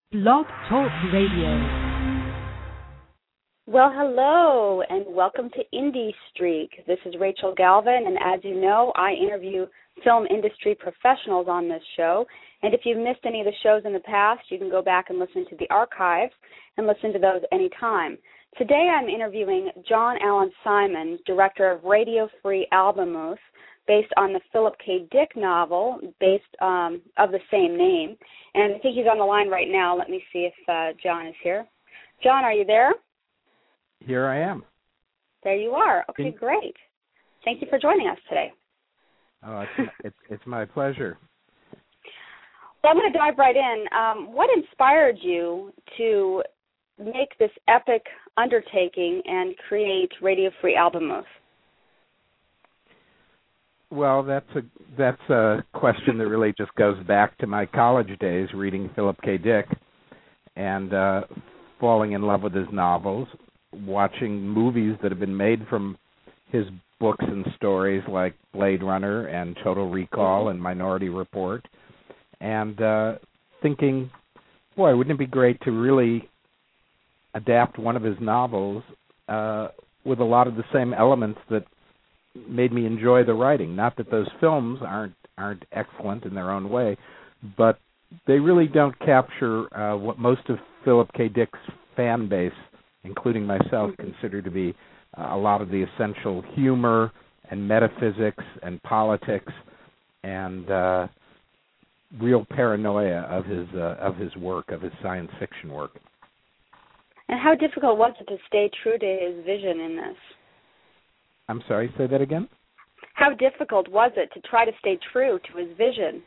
Blog Talk Radio. Well, hello, and welcome to Indie Streak. This is Rachel Galvin, and as you know, I interview film industry professionals on this show. And if you've missed any of the shows in the past, you can go back and listen to the archives and listen to those anytime. Today I'm interviewing John Allen Simon, director of Radio Free Albemuth, based on the Philip K. Dick novel of the same name. And I think he's on the line right now. Let me see if John is here. John, are you there? Here I am. There you are. Okay, great. Thank you for joining us today. Oh, it's my pleasure. Well, I'm going to dive right in. What inspired you to make this epic undertaking and create Radio Free Albemuth? Well, that's a question that really just goes back to my college days, reading Philip K. Dick and falling in love with his novels, watching movies that have been made from his books and stories like Blade Runner and Total Recall and Minority Report, and thinking, boy, wouldn't it be great to really adapt one of his novels with a lot of the same elements that made me enjoy the writing. Not that those films aren't excellent in their own way, but they really don't capture what most of Philip K. Dick's fan base, including myself, consider to be a lot of the essential humor and metaphysics and politics and real paranoia of his work, of his science fiction work. And how difficult was it to stay true to his vision in this? I'm sorry, say that again? How difficult was it to try to stay true to his vision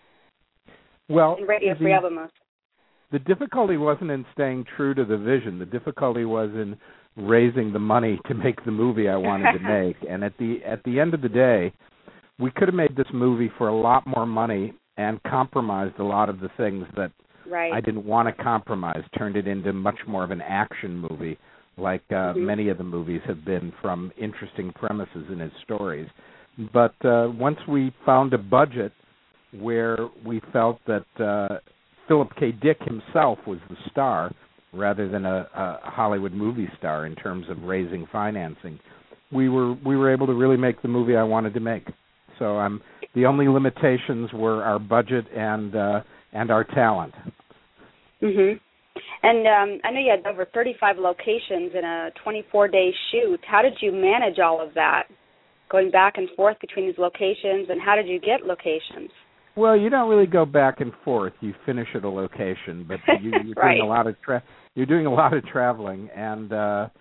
in Radio Free Albemuth? The difficulty wasn't in staying true to the vision. The difficulty was in raising the money to make the movie I wanted to make. And at the end of the day, we could have made this movie for a lot more money and compromised a lot of the things that I didn't want to compromise, turned it into much more of an action movie, like many of the movies have been, from interesting premises in his stories. But once we found a budget where we felt that Philip K. Dick himself was the star rather than a Hollywood movie star in terms of raising financing, we were able to really make the movie I wanted to make. So the only limitations were our budget and our talent. Mhm. And I know you had over 35 locations in a 24-day shoot. How did you manage all of that, going back and forth between these locations, and how did you get locations? Well, you don't really go back and forth. You finish at a location, but you're doing a lot of you're doing a lot of traveling. And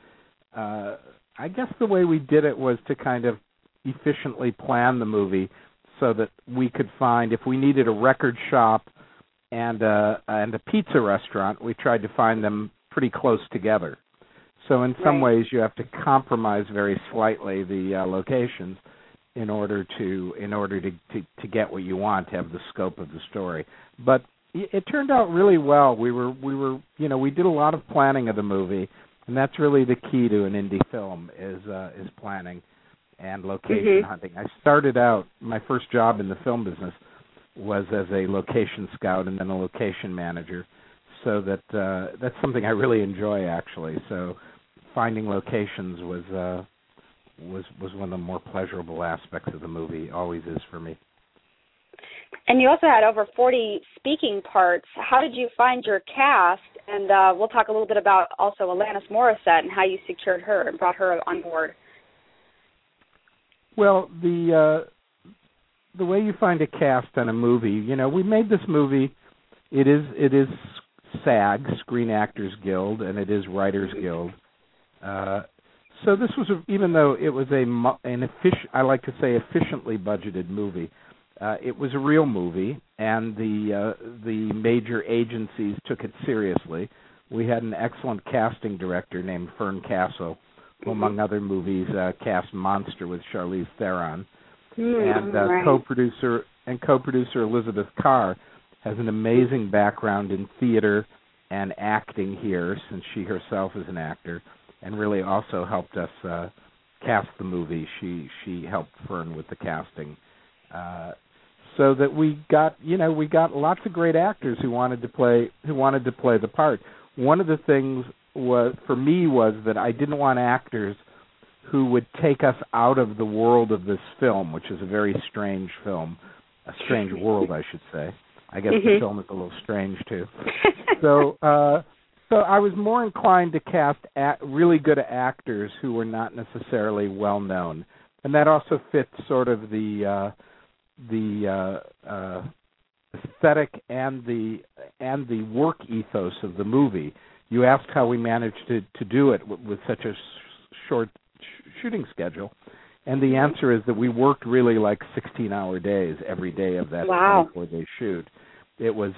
I guess the way we did it was to kind of efficiently plan the movie so that we could find, if we needed a record shop and a pizza restaurant, we tried to find them pretty close together. So in some ways, you have to compromise very slightly the locations in order to get what you want, to have the scope of the story. But it turned out really well. We did a lot of planning of the movie, and that's really the key to an indie film is planning and location hunting. I started out, my first job in the film business was as a location scout and then a location manager, so that's something I really enjoy, actually. So finding locations was one of the more pleasurable aspects of the movie, always is for me. And you also had over 40 speaking parts. How did you find your cast? And we'll talk a little bit about also Alanis Morissette and how you secured her and brought her on board. Well, the way you find a cast on a movie, we made this movie. It is SAG, Screen Actors Guild, and it is Writers Guild. So this was, even though it was I like to say efficiently budgeted movie, it was a real movie, and the major agencies took it seriously. We had an excellent casting director named Fern Castle, who, among other movies, cast Monster with Charlize Theron. And co-producer Elizabeth Carr has an amazing background in theater and acting here, since she herself is an actor, and really also helped us cast the movie. She helped Fern with the casting. so that we got lots of great actors who wanted to play the part. One of the things was that I didn't want actors who would take us out of the world of this film, which is a very strange film, a strange world, I should say. I guess the film is a little strange too. So I was more inclined to cast really good actors who were not necessarily well known, and that also fits sort of the aesthetic and the work ethos of the movie. You asked how we managed to do it with such a short shooting schedule, and the answer is that we worked really like 16-hour days every day of that 24-day shoot. It was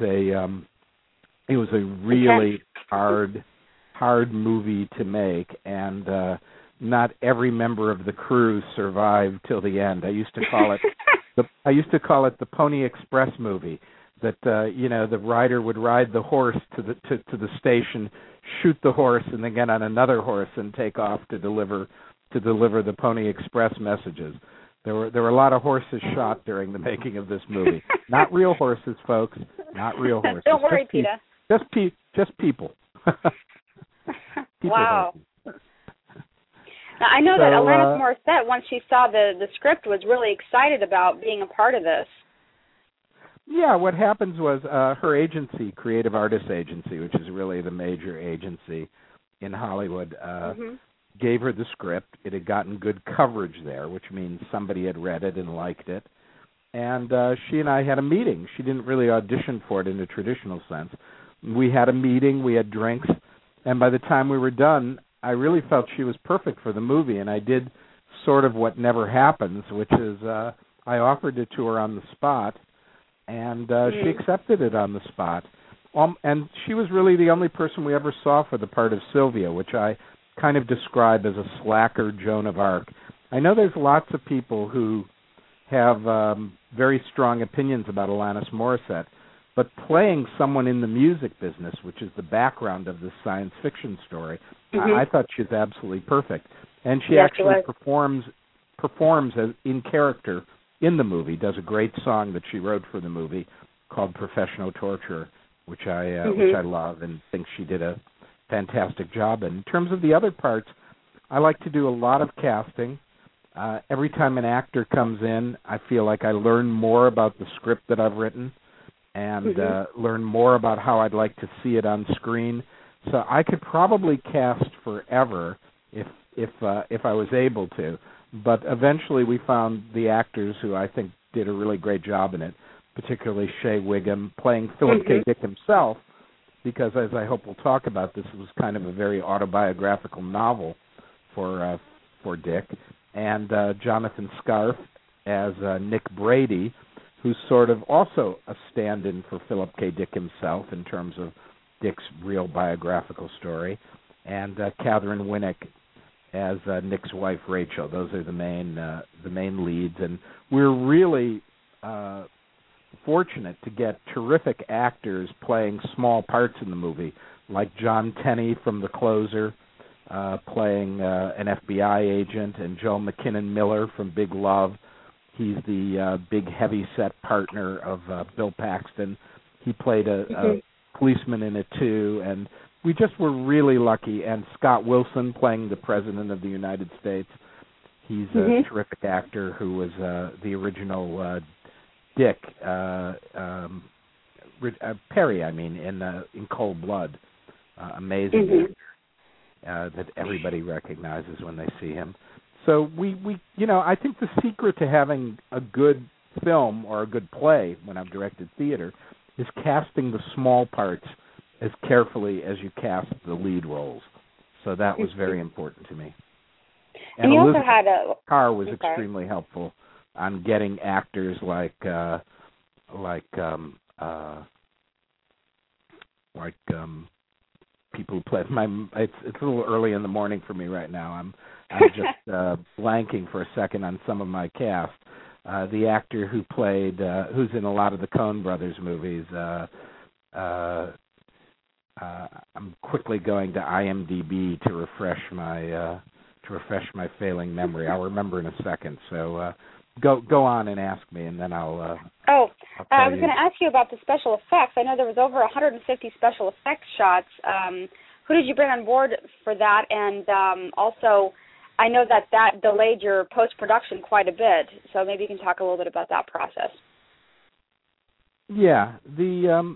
a really hard movie to make, and not every member of the crew survived till the end. I used to call it the Pony Express movie. That the rider would ride the horse to the station, shoot the horse, and then get on another horse and take off to deliver the Pony Express messages. There were a lot of horses shot during the making of this movie. Not real horses, folks. Not real horses. Don't worry, Peter. Just people. Wow. Now, I know that Alanis Morissette, once she saw the script, was really excited about being a part of this. Yeah, what happens was her agency, Creative Artists Agency, which is really the major agency in Hollywood, gave her the script. It had gotten good coverage there, which means somebody had read it and liked it. And she and I had a meeting. She didn't really audition for it in a traditional sense. We had a meeting, we had drinks, and by the time we were done, I really felt she was perfect for the movie, and I did sort of what never happens, which is I offered it to her on the spot, and she accepted it on the spot. And she was really the only person we ever saw for the part of Sylvia, which I kind of describe as a slacker Joan of Arc. I know there's lots of people who have very strong opinions about Alanis Morissette, but playing someone in the music business, which is the background of this science fiction story, I thought she was absolutely perfect. And she actually performs as in character in the movie, does a great song that she wrote for the movie called Professional Torturer, which I love and think she did a fantastic job. And in terms of the other parts, I like to do a lot of casting. Every time an actor comes in, I feel like I learn more about the script that I've written and learn more about how I'd like to see it on screen. So I could probably cast forever if I was able to. But eventually we found the actors who I think did a really great job in it, particularly Shea Whigham playing Philip K. Dick himself, because as I hope we'll talk about, this was kind of a very autobiographical novel for Dick, and Jonathan Scarf as Nick Brady, who's sort of also a stand-in for Philip K. Dick himself in terms of Dick's real biographical story, and Catherine Winnick as Nick's wife Rachel. Those are the main leads, and we're really fortunate to get terrific actors playing small parts in the movie, like John Tenney from The Closer, playing an FBI agent, and Joe McKinnon Miller from Big Love. He's the big heavy-set partner of Bill Paxton. He played a policeman in it too, and we just were really lucky. And Scott Wilson playing the President of the United States. He's a terrific actor who was the original Dick Perry, in Cold Blood. Amazing that everybody recognizes when they see him. So we I think the secret to having a good film or a good play when I've directed theater is casting the small parts as carefully as you cast the lead roles. So that was very important to me. And you Elizabeth also had Carr was extremely helpful on getting actors like people who play it's a little early in the morning for me right now. I'm just blanking for a second on some of my cast. The actor who played who's in a lot of the Coen Brothers movies. I'm quickly going to IMDb to refresh my failing memory. I'll remember in a second. So go on and ask me, and then I'll I was going to ask you about the special effects. I know there was over 150 special effects shots. Who did you bring on board for that? And also, I know that delayed your post-production quite a bit, so maybe you can talk a little bit about that process. Yeah, the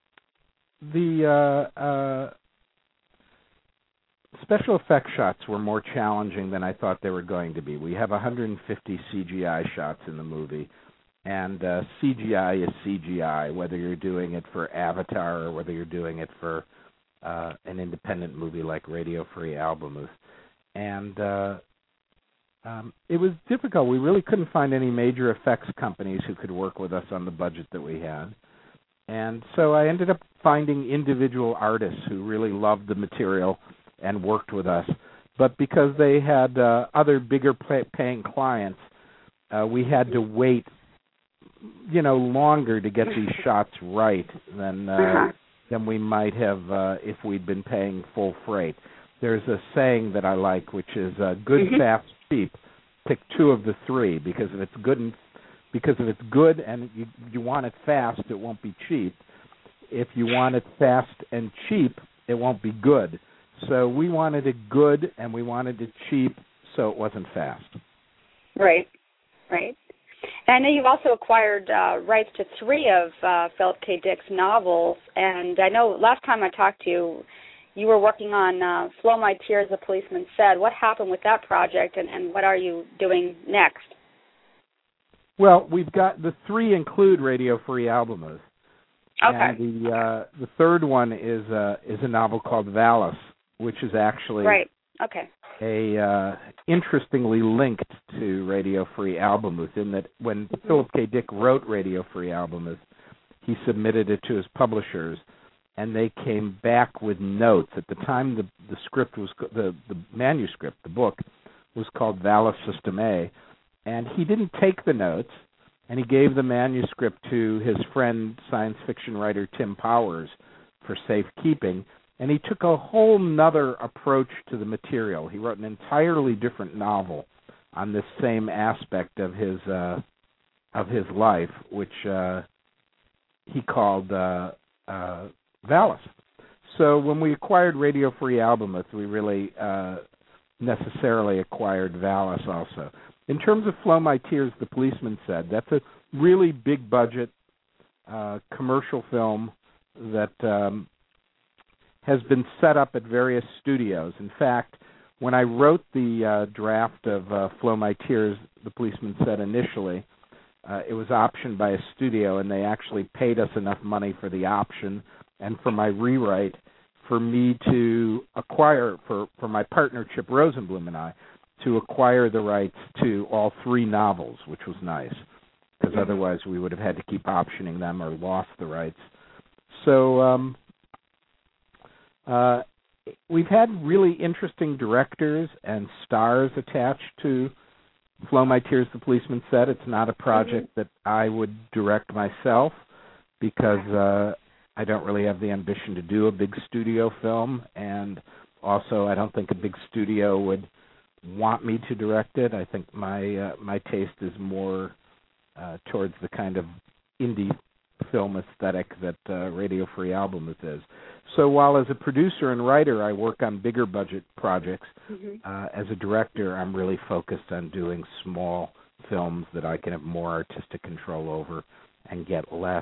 special effects shots were more challenging than I thought they were going to be. We have 150 CGI shots in the movie, and CGI is CGI, whether you're doing it for Avatar or whether you're doing it for an independent movie like Radio Free Albemuth. And it was difficult. We really couldn't find any major effects companies who could work with us on the budget that we had. And so I ended up finding individual artists who really loved the material and worked with us. But because they had other bigger paying clients, we had to wait, longer to get these shots right than we might have if we'd been paying full freight. There's a saying that I like, which is good, fast, cheap. Pick two of the three, because if it's good and you want it fast, it won't be cheap. If you want it fast and cheap, it won't be good. So we wanted it good and we wanted it cheap, so it wasn't fast. Right. And I know you've also acquired rights to 3 of Philip K. Dick's novels, and I know last time I talked to you, you were working on Flow My Tears, The Policeman Said. What happened with that project, and what are you doing next? Well, we've got the 3 include Radio Free Albemuth. Okay. And the third one is a novel called Valis, which is actually interestingly linked to Radio Free Albemuth, in that when Philip K. Dick wrote Radio Free Albemuth, he submitted it to his publishers, and they came back with notes. At the time, the script was the manuscript, the book, was called Valis System A, and he didn't take the notes, and he gave the manuscript to his friend, science fiction writer Tim Powers, for safekeeping, and he took a whole nother approach to the material. He wrote an entirely different novel on this same aspect of his life, which he called Valis. So when we acquired Radio Free Albemuth, we really necessarily acquired Valis also. In terms of Flow My Tears, The Policeman Said, that's a really big budget commercial film that has been set up at various studios. In fact, when I wrote the draft of Flow My Tears, The Policeman Said initially, it was optioned by a studio, and they actually paid us enough money for the option and for my rewrite for me to acquire, for my partner Chip Rosenblum and I, to acquire the rights to all 3 novels, which was nice, because otherwise we would have had to keep optioning them or lost the rights. So we've had really interesting directors and stars attached to Flow My Tears, The Policeman Said. It's not a project that I would direct myself, because I don't really have the ambition to do a big studio film, and also I don't think a big studio would want me to direct it. I think my taste is more towards the kind of indie film aesthetic that Radio Free Albemuth is. So while as a producer and writer I work on bigger budget projects, as a director I'm really focused on doing small films that I can have more artistic control over and get less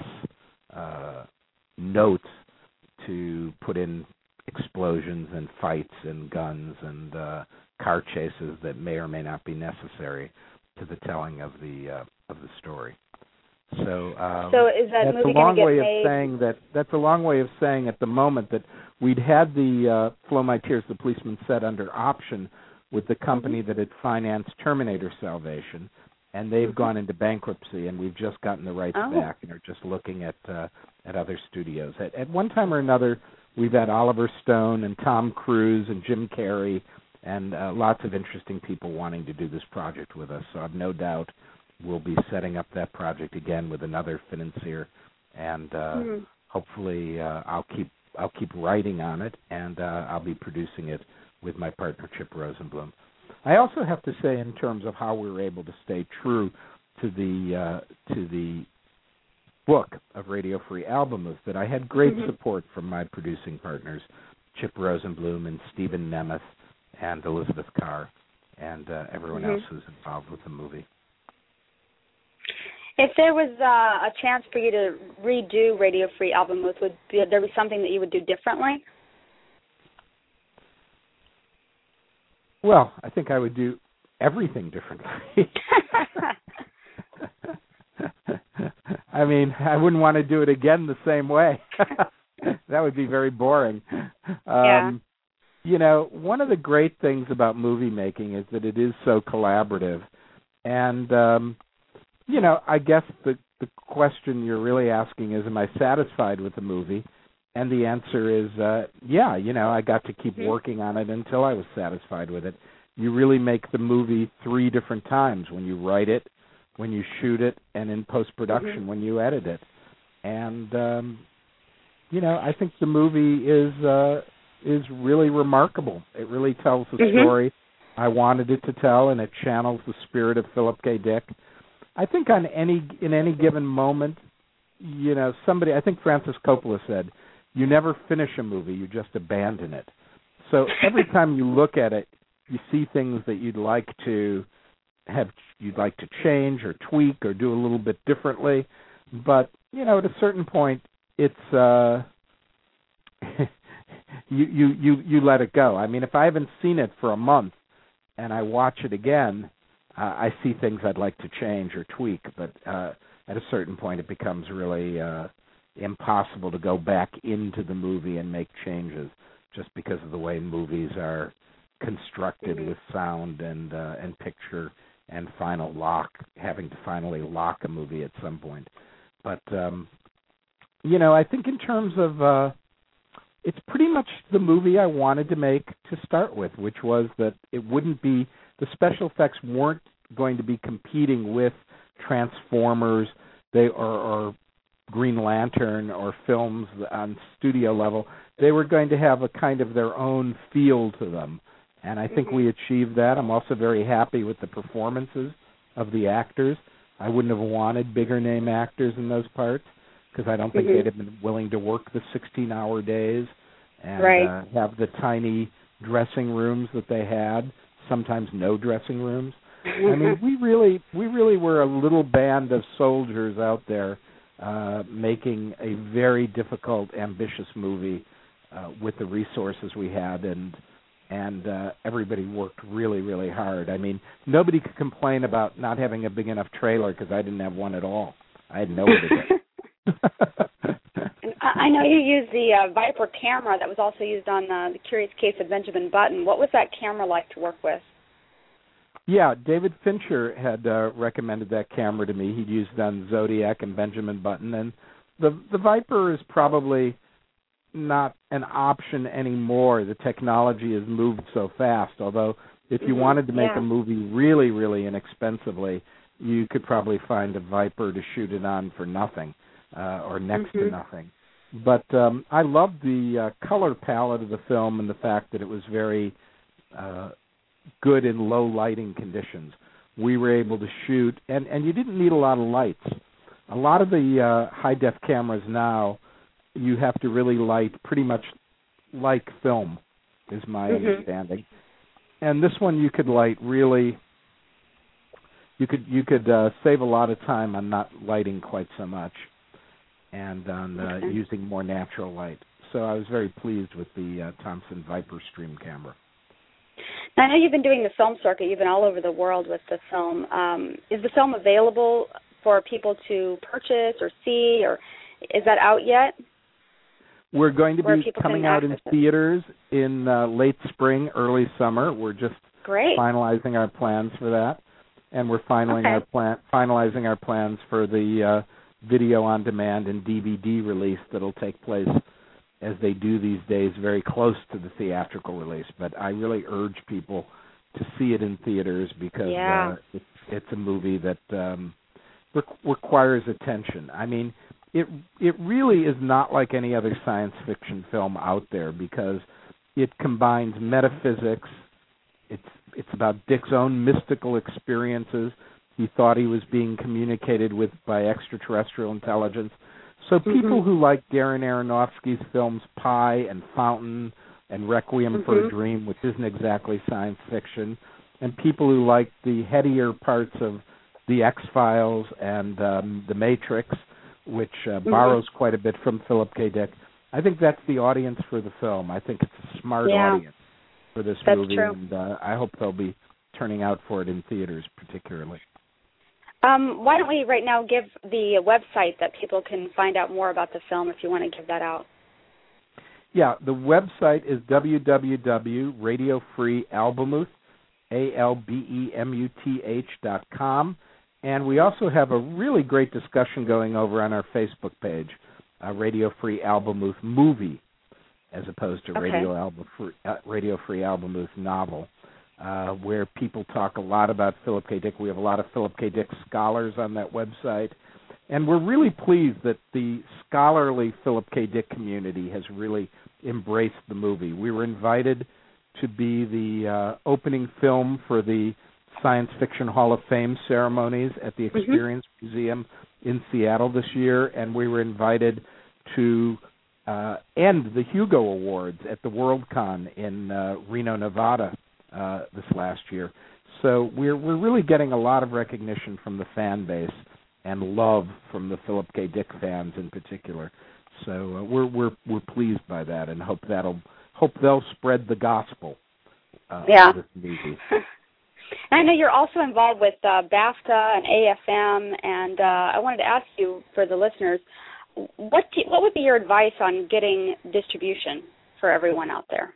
notes to put in explosions and fights and guns and car chases that may or may not be necessary to the telling of the story. So is that movie going to get made? That's a long way of saying at the moment that we'd had the Flow My Tears, The Policeman Said under option with the company that had financed Terminator Salvation, and they've gone into bankruptcy, and we've just gotten the rights back and are just looking at other studios. At one time or another, we've had Oliver Stone and Tom Cruise and Jim Carrey and lots of interesting people wanting to do this project with us. So I've no doubt we'll be setting up that project again with another financier, and hopefully I'll keep writing on it, and I'll be producing it with my partner Chip Rosenblum. I also have to say, in terms of how we were able to stay true to the book of Radio Free Albemuth that I had great support from my producing partners, Chip Rosenblum and Stephen Nemeth and Elizabeth Carr and everyone else who's involved with the movie. If there was a chance for you to redo Radio Free Albemuth, would there be something that you would do differently? Well, I think I would do everything differently. I mean, I wouldn't want to do it again the same way. That would be very boring. You know, one of the great things about movie making is that it is so collaborative. And, you know, I guess the question you're really asking is, am I satisfied with the movie? And the answer is, yeah, you know, I got to keep working on it until I was satisfied with it. You really make the movie 3 different times: when you write it, when you shoot it, and in post-production when you edit it. And, you know, I think the movie is really remarkable. It really tells the story I wanted it to tell, and it channels the spirit of Philip K. Dick. I think in any given moment, you know, I think Francis Coppola said, you never finish a movie, you just abandon it. So every time you look at it, you see things that you'd like to change or tweak or do a little bit differently. But, you know, at a certain point, it's you let it go. I mean, if I haven't seen it for a month and I watch it again, I see things I'd like to change or tweak, but at a certain point it becomes really impossible to go back into the movie and make changes, just because of the way movies are constructed with sound and picture and having to finally lock a movie at some point. But, you know, I think in terms of, it's pretty much the movie I wanted to make to start with, which was that it wouldn't be, the special effects weren't going to be competing with Transformers or Green Lantern or films on studio level. They were going to have a kind of their own feel to them. And I think we achieved that. I'm also very happy with the performances of the actors. I wouldn't have wanted bigger name actors in those parts, because I don't think they'd have been willing to work the 16-hour days and have the tiny dressing rooms that they had, sometimes no dressing rooms. I mean, we really were a little band of soldiers out there making a very difficult, ambitious movie with the resources we had, and everybody worked really, really hard. I mean, nobody could complain about not having a big enough trailer, because I didn't have one at all. I had nowhere to go. I know you used the Viper camera that was also used on The Curious Case of Benjamin Button. What was that camera like to work with? Yeah, David Fincher had recommended that camera to me. He'd used it on Zodiac and Benjamin Button, and the Viper is probably not an option anymore. The technology has moved so fast, although if you wanted to make a movie really, really inexpensively, you could probably find a Viper to shoot it on for nothing or next to nothing. But I loved the color palette of the film and the fact that it was very good in low lighting conditions. We were able to shoot, and you didn't need a lot of lights. A lot of the high-def cameras now, you have to really light pretty much like film, is my understanding. And this one you could light really, you could save a lot of time on not lighting quite so much and on using more natural light. So I was very pleased with the Thomson Viper Stream camera. Now, I know you've been doing the film circuit. You've been all over the world with the film. Is the film available for people to purchase or see, or is that out yet? We're going to be coming out in theaters in late spring, early summer. We're just finalizing our plans for that, and we're finalizing our plans for the video on demand and DVD release that'll take place, as they do these days, very close to the theatrical release. But I really urge people to see it in theaters, because it's a movie that requires attention. I mean, it really is not like any other science fiction film out there, because it combines metaphysics. It's about Dick's own mystical experiences. He thought he was being communicated with by extraterrestrial intelligence. So people who like Darren Aronofsky's films Pi and Fountain and Requiem for a Dream, which isn't exactly science fiction, and people who like the headier parts of The X-Files and The Matrix, which borrows quite a bit from Philip K. Dick, I think that's the audience for the film. I think it's a smart audience for this movie, and I hope they'll be turning out for it in theaters particularly. Why don't we right now give the website that people can find out more about the film if you want to give that out? Yeah, the website is www.radiofreealbemuth, ALBEMUTH.com, and we also have a really great discussion going over on our Facebook page, Radio Free Albemuth Movie, as opposed to Radio Free Albemuth Novel, where people talk a lot about Philip K. Dick. We have a lot of Philip K. Dick scholars on that website, and we're really pleased that the scholarly Philip K. Dick community has really embraced the movie. We were invited to be the opening film for the Science Fiction Hall of Fame ceremonies at the Experience Museum in Seattle this year, and we were invited to end the Hugo Awards at the Worldcon in Reno, Nevada this last year. So we're really getting a lot of recognition from the fan base and love from the Philip K. Dick fans in particular. So we're pleased by that, and hope they'll spread the gospel of this movie. And I know you're also involved with BAFTA and AFM, and I wanted to ask you, for the listeners, what would be your advice on getting distribution for everyone out there?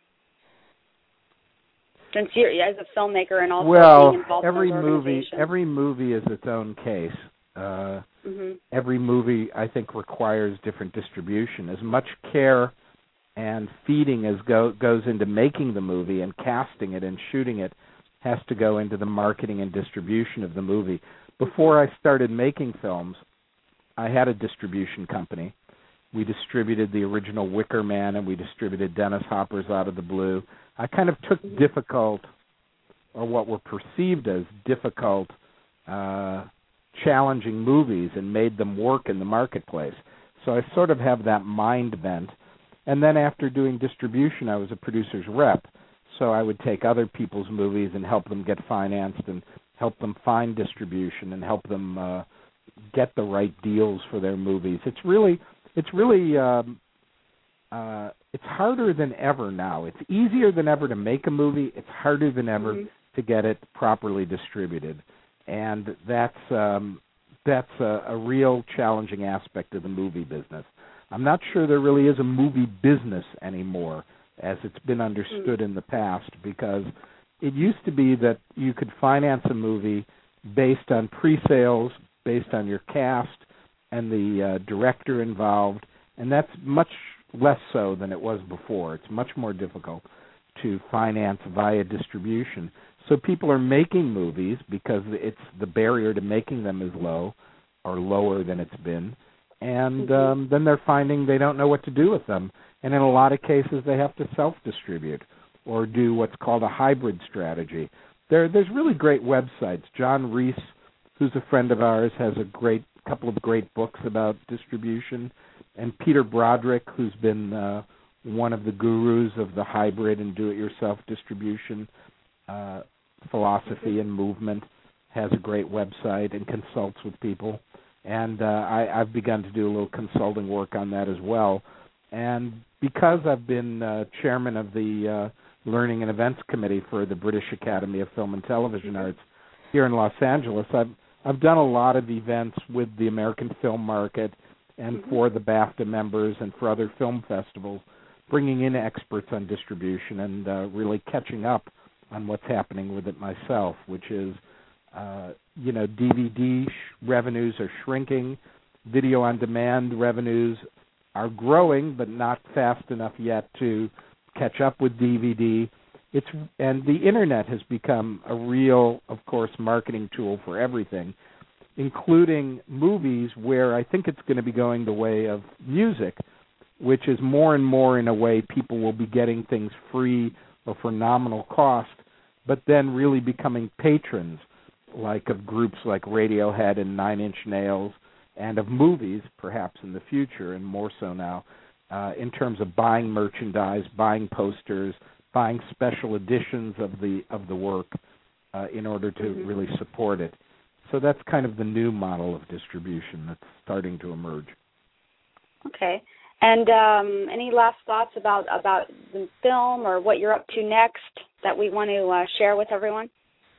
Since you're as a filmmaker and also being involved in the organization. Every movie is its own case. Every movie, I think, requires different distribution. As much care and feeding as goes into making the movie and casting it and shooting it has to go into the marketing and distribution of the movie. Before I started making films, I had a distribution company. We distributed the original Wicker Man, and we distributed Dennis Hopper's Out of the Blue. I kind of took difficult, or what were perceived as difficult, challenging movies and made them work in the marketplace. So I sort of have that mind bent. And then after doing distribution, I was a producer's rep. So I would take other people's movies and help them get financed and help them find distribution and help them get the right deals for their movies. It's harder than ever now. It's easier than ever to make a movie. It's harder than ever to get it properly distributed. And that's a real challenging aspect of the movie business. I'm not sure there really is a movie business anymore as it's been understood in the past, because it used to be that you could finance a movie based on pre-sales, based on your cast and the director involved, and that's much less so than it was before. It's much more difficult to finance via distribution. So people are making movies because the barrier to making them is low, or lower than it's been, and then they're finding they don't know what to do with them. And in a lot of cases, they have to self-distribute or do what's called a hybrid strategy. There's really great websites. John Reese, who's a friend of ours, has a couple of great books about distribution. And Peter Broderick, who's been one of the gurus of the hybrid and do-it-yourself distribution philosophy and movement, has a great website and consults with people. And I've begun to do a little consulting work on that as well. And because I've been chairman of the Learning and Events Committee for the British Academy of Film and Television Arts here in Los Angeles, I've done a lot of events with the American film market and for the BAFTA members and for other film festivals, bringing in experts on distribution and really catching up on what's happening with it myself, which is, DVD revenues are shrinking, video on demand revenues are growing, but not fast enough yet to catch up with DVD. And the internet has become a real, of course, marketing tool for everything, including movies, where I think it's going to be going the way of music, which is more and more, in a way, people will be getting things free or for nominal cost, but then really becoming patrons like of groups like Radiohead and Nine Inch Nails, and of movies, perhaps in the future, and more so now, in terms of buying merchandise, buying posters, buying special editions of the work in order to really support it. So that's kind of the new model of distribution that's starting to emerge. Okay. And any last thoughts about the film or what you're up to next that we want to share with everyone?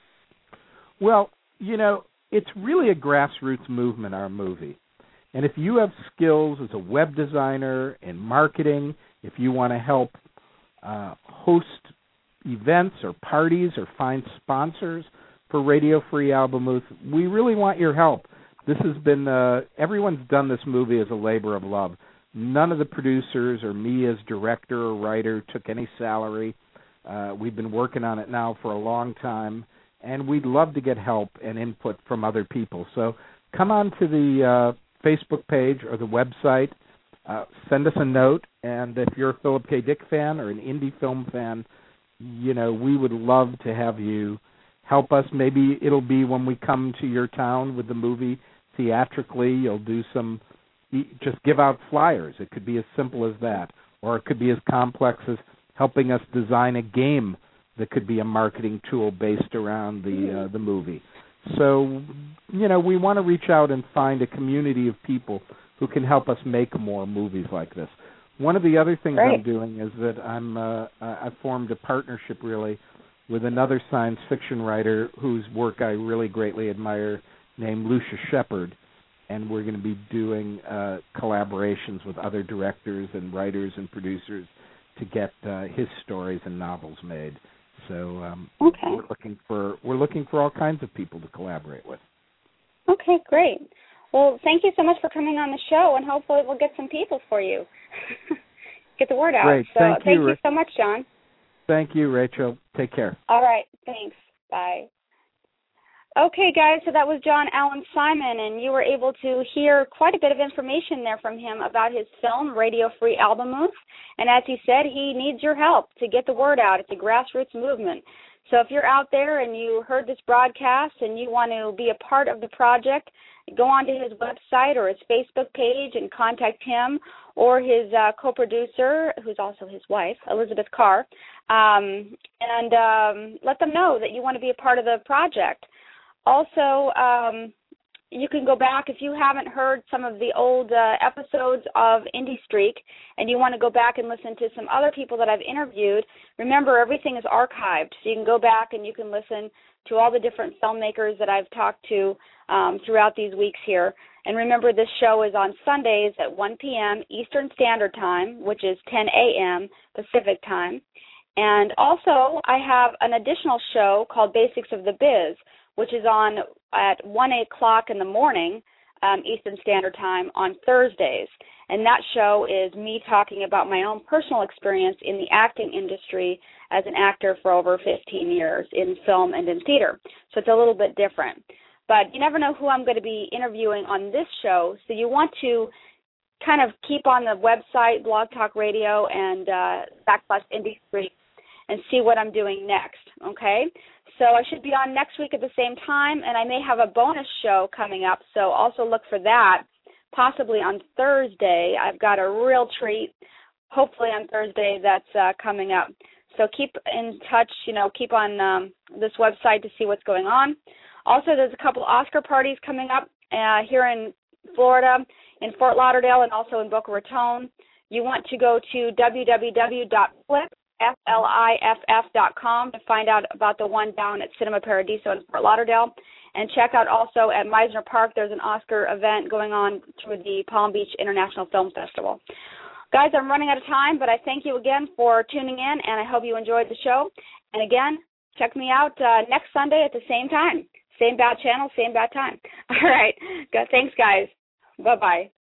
Well, it's really a grassroots movement, our movie. And if you have skills as a web designer in marketing, if you want to help host events or parties or find sponsors for Radio Free Albemuth, we really want your help. This has been, everyone's done this movie as a labor of love. None of the producers or me as director or writer took any salary. We've been working on it now for a long time, and we'd love to get help and input from other people. So come on to the Facebook page or the website, send us a note, and if you're a Philip K. Dick fan or an indie film fan, we would love to have you help us. Maybe it'll be when we come to your town with the movie theatrically, you'll do just give out flyers. It could be as simple as that, or it could be as complex as helping us design a game that could be a marketing tool based around the movie. So, we want to reach out and find a community of people who can help us make more movies like this. One of the other things I'm doing is that I've formed a partnership, really, with another science fiction writer whose work I really greatly admire, named Lucia Shepard, and we're going to be doing collaborations with other directors and writers and producers to get his stories and novels made. So we're looking for all kinds of people to collaborate with. Okay, great. Well, thank you so much for coming on the show, and hopefully we'll get some people for you. Get the word out. Great. So thank you so much, John. Thank you, Rachel. Take care. All right. Thanks. Bye. Okay, guys, so that was John Allen Simon, and you were able to hear quite a bit of information there from him about his film, Radio Free Albemuth. And as he said, he needs your help to get the word out. It's a grassroots movement. So if you're out there and you heard this broadcast and you want to be a part of the project, go onto his website or his Facebook page and contact him or his co-producer, who's also his wife, Elizabeth Carr, and let them know that you want to be a part of the project. Also, you can go back, if you haven't heard some of the old episodes of Indie Streak and you want to go back and listen to some other people that I've interviewed, remember everything is archived. So you can go back and you can listen to all the different filmmakers that I've talked to throughout these weeks here. And remember, this show is on Sundays at 1 p.m. Eastern Standard Time, which is 10 a.m. Pacific Time. And also, I have an additional show called Basics of the Biz, which is on at 1 o'clock in the morning Eastern Standard Time on Thursdays. And that show is me talking about my own personal experience in the acting industry as an actor for over 15 years in film and in theater. So it's a little bit different. But you never know who I'm going to be interviewing on this show, so you want to kind of keep on the website, Blog Talk Radio, and /Indie Streak, and see what I'm doing next, okay? So I should be on next week at the same time, and I may have a bonus show coming up, so also look for that, possibly on Thursday. I've got a real treat, hopefully on Thursday, that's coming up. So keep in touch, keep on this website to see what's going on. Also, there's a couple Oscar parties coming up here in Florida, in Fort Lauderdale, and also in Boca Raton. You want to go to www.fliff.com to find out about the one down at Cinema Paradiso in Fort Lauderdale. And check out also at Meisner Park, there's an Oscar event going on through the Palm Beach International Film Festival. Guys, I'm running out of time, but I thank you again for tuning in, and I hope you enjoyed the show. And again, check me out next Sunday at the same time. Same bad channel, same bad time. All right. Thanks, guys. Bye-bye.